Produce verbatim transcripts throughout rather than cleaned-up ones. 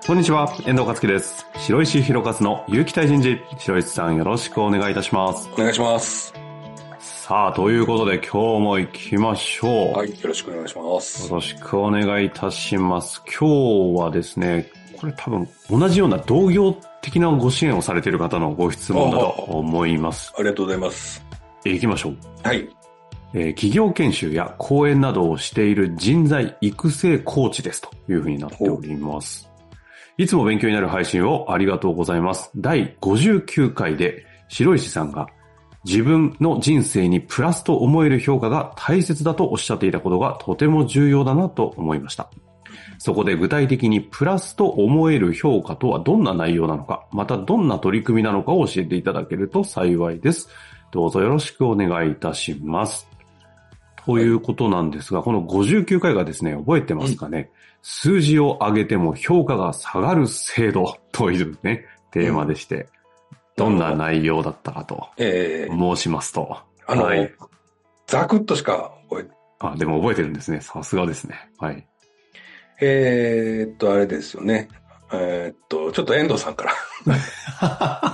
こんにちは、遠藤克樹です。白石弘勝の有機体人事。白石さんよろしくお願いいたします。 お願いします。 さあ、ということで今日も行きましょう。 はい、よろしくお願いします。 よろしくお願いいたします。今日はですね、これ多分同じような同業的なご支援をされている方のご質問だと思います。 ありがとうございます。 行きましょう。 はい。 えー、企業研修や講演などをしている人材育成コーチですというふうになっております。いつも勉強になる配信をありがとうございます。だいごじゅうきゅうかいで白石さんが自分の人生にプラスと思える評価が大切だとおっしゃっていたことがとても重要だなと思いました。そこで具体的にプラスと思える評価とはどんな内容なのか、またどんな取り組みなのかを教えていただけると幸いです。どうぞよろしくお願いいたします。ということなんですが、このごじゅうきゅうかいがですね、覚えてますかね、うん、数字を上げても評価が下がる制度というね、テーマでして、うん、どんな内容だったかと申しますと。 えー、あの、はい、ざくっとしか覚えあ、でも覚えてるんですね。さすがですね。はい。 えーっと、あれですよね。えー、っと、ちょっと遠藤さんから。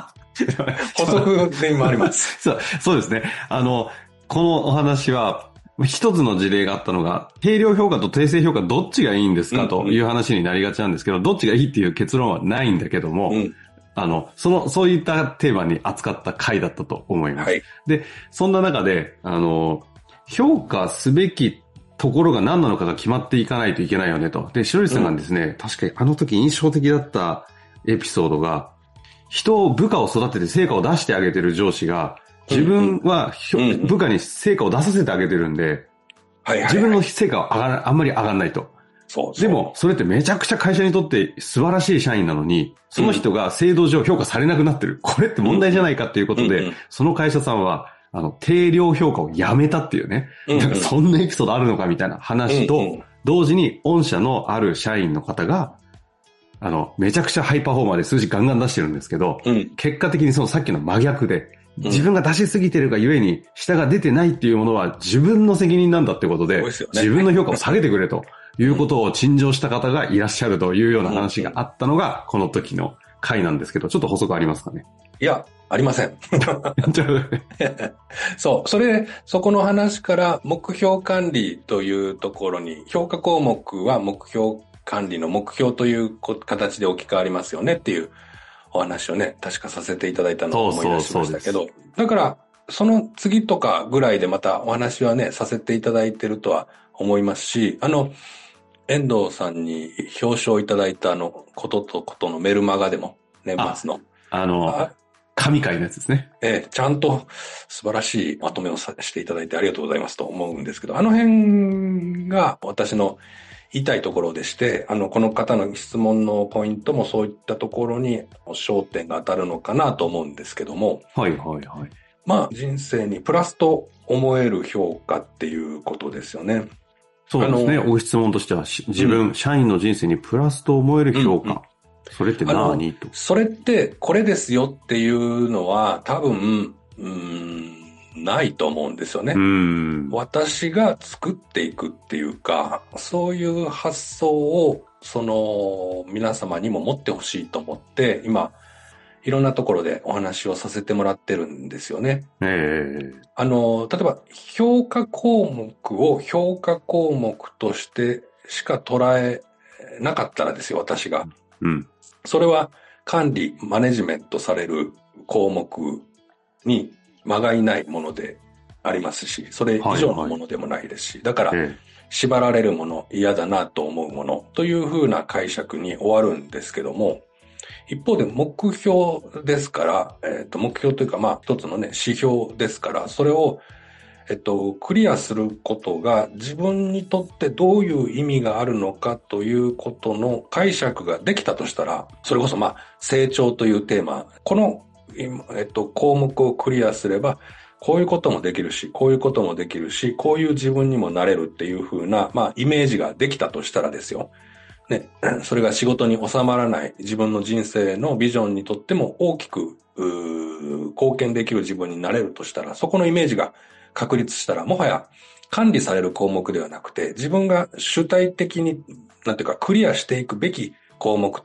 補足でもあります。 そう、そうですね。あの、このお話は、一つの事例があったのが、定量評価と定性評価どっちがいいんですかという話になりがちなんですけど、どっちがいいっていう結論はないんだけども、うん、あの、その、そういったテーマに扱った回だったと思います。はい、で、そんな中で、あの、評価すべきところが何なのかが決まっていかないといけないよねと。で、白石さんがですね、うん、確かにあの時印象的だったエピソードが、人を部下を育てて成果を出してあげてる上司が、自分は、うんうん、部下に成果を出させてあげてるんで、はいはいはい、自分の成果は上がら、あんまり上がらないと。 そうそう。 でも、それってめちゃくちゃ会社にとって素晴らしい社員なのに、その人が制度上評価されなくなってる。これって問題じゃないかっていうことで、うんうん、その会社さんは、あの、定量評価をやめたっていうね。うんうん、なんかそんなエピソードあるのかみたいな話と、うんうん、同時に御社のある社員の方が、あの、めちゃくちゃハイパフォーマーで数字ガンガン出してるんですけど、うん、結果的にそのさっきの真逆で、自分が出しすぎてるがゆえに下が出てないっていうものは自分の責任なんだってことで、自分の評価を下げてくれということを陳情した方がいらっしゃるというような話があったのがこの時の回なんですけど、ちょっと補足ありますかね？ いや、ありません。そう、それ、そこの話から目標管理というところに、評価項目は目標管理の目標という形で置き換わりますよねっていうお話をね、確かさせていただいたのを思い出しましたけど、だから、その次とかぐらいでまたお話はね、させていただいてるとは思いますし、あの、遠藤さんに表彰いただいたあの、こととことのメルマガでも、年末の。 あ、あの、あ神回のやつですね。 ええ、ちゃんと素晴らしいまとめをさしていただいてありがとうございますと思うんですけど、あの辺が私の言いたいところでして、あの、この方の質問のポイントもそういったところに焦点が当たるのかなと思うんですけども。 はいはいはい。 まあ、人生にプラスと思える評価っていうことですよね。 そうですね。ご質問としては、自分、うん、社員の人生にプラスと思える評価。うんうん、それって何と。 それってこれですよっていうのは多分、うーん、ないと思うんですよね。 うん私が作っていくっていうか、そういう発想をその皆様にも持ってほしいと思って、今いろんなところでお話をさせてもらってるんですよね。 えー、 あの、例えば評価項目を評価項目としてしか捉えなかったらですよ、私が。 うん、 それは管理、マネジメントされる項目にまがいないものでありますし、それ以上のものでもないですし、はいはい、だから、ええ、縛られるもの、嫌だなと思うものというふうな解釈に終わるんですけども、一方で目標ですから、えっと、目標というか、まあ、一つのね、指標ですから、それを、えっと、クリアすることが自分にとってどういう意味があるのかということの解釈ができたとしたら、それこそまあ、成長というテーマ、このえっと、項目をクリアすれば、こういうこともできるし、こういうこともできるし、こういう自分にもなれるっていう風な、まあ、イメージができたとしたらですよ。ね、それが仕事に収まらない自分の人生のビジョンにとっても大きく、貢献できる自分になれるとしたら、そこのイメージが確立したら、もはや管理される項目ではなくて、自分が主体的に、なんていうか、クリアしていくべき項目と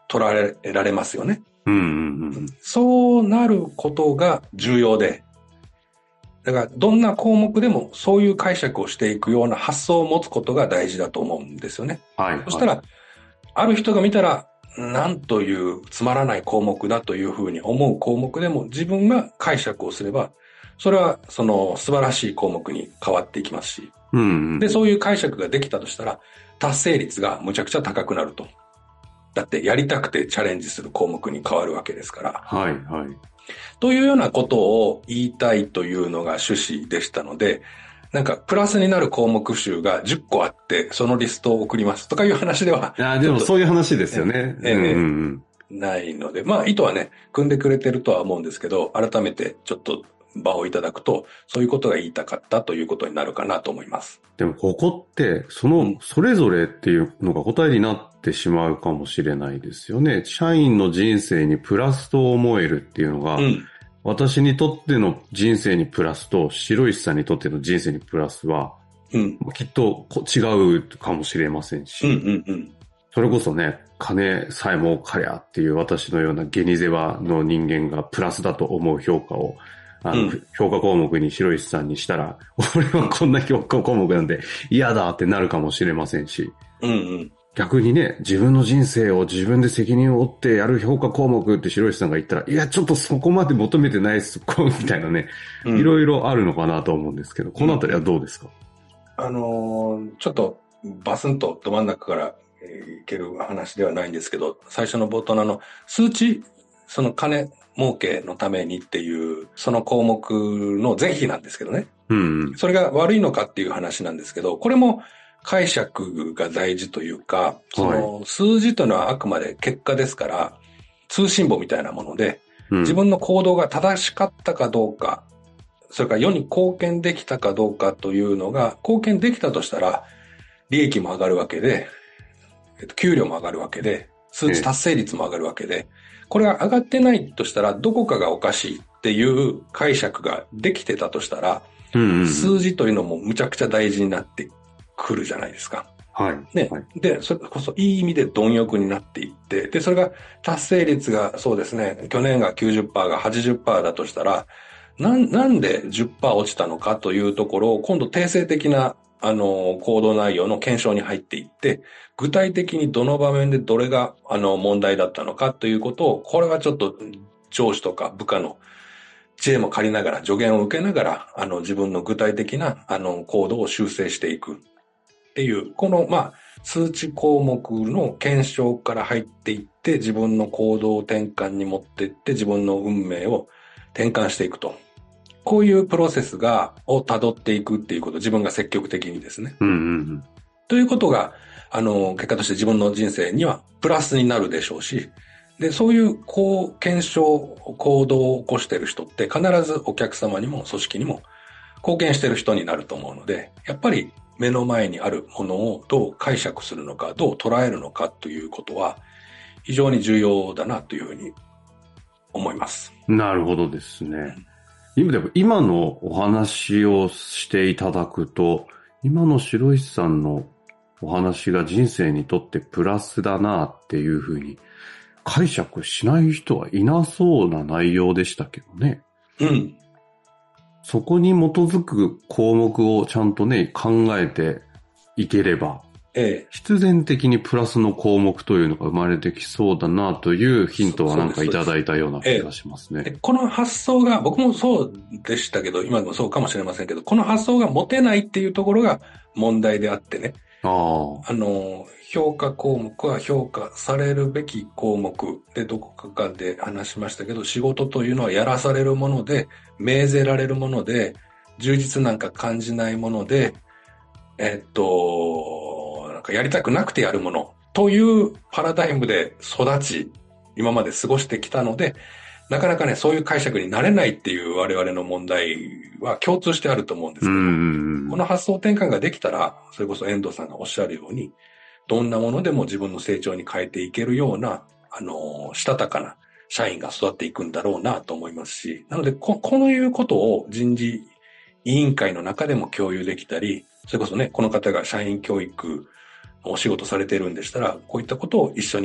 捉えられますよね。 うんうんうん、 そうなることが重要で、だからどんな項目でもそういう解釈をしていくような発想を持つことが大事だと思うんですよね。 はいはい、 そしたら、ある人が見たら、なんというつまらない項目だというふうに思う項目でも自分が解釈をすれば、それはその素晴らしい項目に変わっていきますし、 うんうん、 で、そういう解釈ができたとしたら、達成率がむちゃくちゃ高くなると。だってやりたくてチャレンジする項目に変わるわけですから。 はいはい。 というようなことを言いたいというのが趣旨でしたので、なんかプラスになる項目集がじゅっこあって、そのリストを送りますとかいう話では。 あでもそういう話ですよね。 ええ、うんうんうん、ないので、まあ意図はね、組んでくれてるとは思うんですけど、改めてちょっと場をいただくと、そういうことが言いたかったということになるかなと思います。 でもここって、その、それぞれっていうのが答えになってしまうかもしれないですよね。社員の人生にプラスと思えるっていうのが、うん、私にとっての人生にプラスと、白石さんにとっての人生にプラスは、うん、きっと違うかもしれませんし、 うんうんうん、 それこそね、金さえもかりゃっていう私のようなゲニゼバの人間がプラスだと思う評価を、あの、うん、評価項目に白石さんにしたら、俺はこんな評価項目なんで嫌だってなるかもしれませんし、 うんうん、 逆にね、自分の人生を自分で責任を負ってやる評価項目って白石さんが言ったら、いや、ちょっとそこまで求めてないっす、みたいなね、うん、いろいろあるのかなと思うんですけど、このあたりはどうですか？ うん、あのー、ちょっとバスンとど真ん中からいける話ではないんですけど、最初の冒頭のあの、数値、その金儲けのためにっていう、その項目の是非なんですけどね。 うんうん、 それが悪いのかっていう話なんですけど、これも解釈が大事というか、その数字というのはあくまで結果ですから、通信簿みたいなもので、自分の行動が正しかったかどうか、それから世に貢献できたかどうかというのが、貢献できたとしたら、利益も上がるわけで、給料も上がるわけで、数値達成率も上がるわけで、これが上がってないとしたら、どこかがおかしいっていう解釈ができてたとしたら、 うんうんうん、 数字というのもむちゃくちゃ大事になってくるじゃないですか。 はい。 ね。 はい、 で、それこそいい意味で貪欲になっていって、で、それが達成率がそうですね、去年が きゅうじゅっパーセント が はちじゅっパーセント だとしたら、なん、なんで じゅっパーセント 落ちたのかというところを、今度定性的な、あの、行動内容の検証に入っていって、具体的にどの場面でどれが、あの、問題だったのかということを、これはちょっと上司とか部下の知恵も借りながら、助言を受けながら、あの、自分の具体的な、あの、行動を修正していくっていう、この、まあ、数値項目の検証から入っていって、自分の行動転換に持っていって、自分の運命を転換していくと。こういうプロセスが、を辿っていくっていうこと、自分が積極的にですね。 うんうんうん、 ということが、あの、結果として自分の人生にはプラスになるでしょうし、で、そういう、こう、検証、行動を起こしている人って必ずお客様にも組織にも貢献している人になると思うので、やっぱり目の前にあるものをどう解釈するのか、どう捉えるのかということは非常に重要だなというふうに思います。 なるほどですね。今でも今のお話をしていただくと、今の白石さんのお話が人生にとってプラスだなっていうふうに解釈しない人はいなそうな内容でしたけどね。 うん。 そこに基づく項目をちゃんとね、考えていければ、 ええ、 必然的にプラスの項目というのが生まれてきそうだなというヒントはなんかいただいたような気がしますね。 ええ、この発想が、僕もそうでしたけど、今でもそうかもしれませんけど、この発想が持てないっていうところが問題であってね。 ああの、評価項目は評価されるべき項目でどこかかで話しましたけど、仕事というのはやらされるもので、命ぜられるもので、充実なんか感じないもので、えっと、なんかやりたくなくてやるものというパラダイムで育ち、今まで過ごしてきたので、なかなかね、そういう解釈になれないっていう我々の問題は共通してあると思うんですけど、この発想転換ができたら、それこそ遠藤さんがおっしゃるように、どんなものでも自分の成長に変えていけるような、あの、したたかな社員が育っていくんだろうなと思いますし、なのでこ、こういうことを人事委員会の中でも共有できたり、それこそね、この方が社員教育のお仕事されているんでしたら、こういったことを一緒に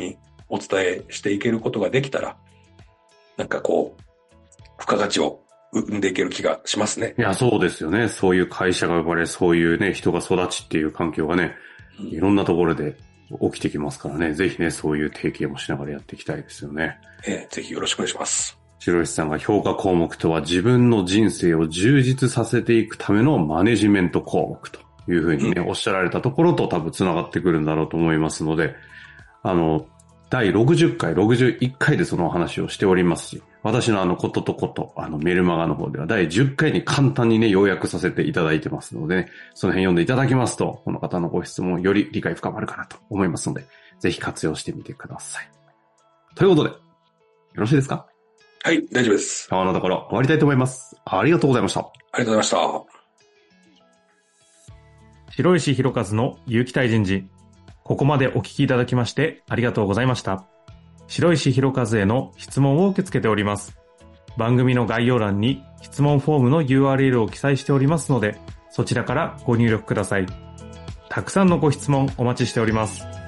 お伝えしていけることができたら、なんかこう、付加価値を生んでいける気がしますね。 いや、そうですよね。そういう会社が生まれ、そういうね、人が育ちっていう環境がね、いろんなところで起きてきますからね、ぜひね、そういう提携もしながらやっていきたいですよね。 えー、ぜひよろしくお願いします。 白石さんが評価項目とは自分の人生を充実させていくためのマネジメント項目というふうにね、うん、おっしゃられたところと多分繋がってくるんだろうと思いますので、あの、だいろくじゅっかい、ろくじゅういっかいでそのお話をしておりますし、私のあのこととこと、あのメルマガの方ではだいじゅっかいに簡単にね、要約させていただいてますのでね、その辺読んでいただきますと、この方のご質問より理解深まるかなと思いますので、ぜひ活用してみてください。ということで、よろしいですか？ はい、大丈夫です。 今日のところ終わりたいと思います。ありがとうございました。 ありがとうございました。 白石弘和の有機体人事。ここまでお聞きいただきましてありがとうございました。白石弘和への質問を受け付けております。番組の概要欄に質問フォームの ユーアールエル を記載しておりますので、そちらからご入力ください。たくさんのご質問お待ちしております。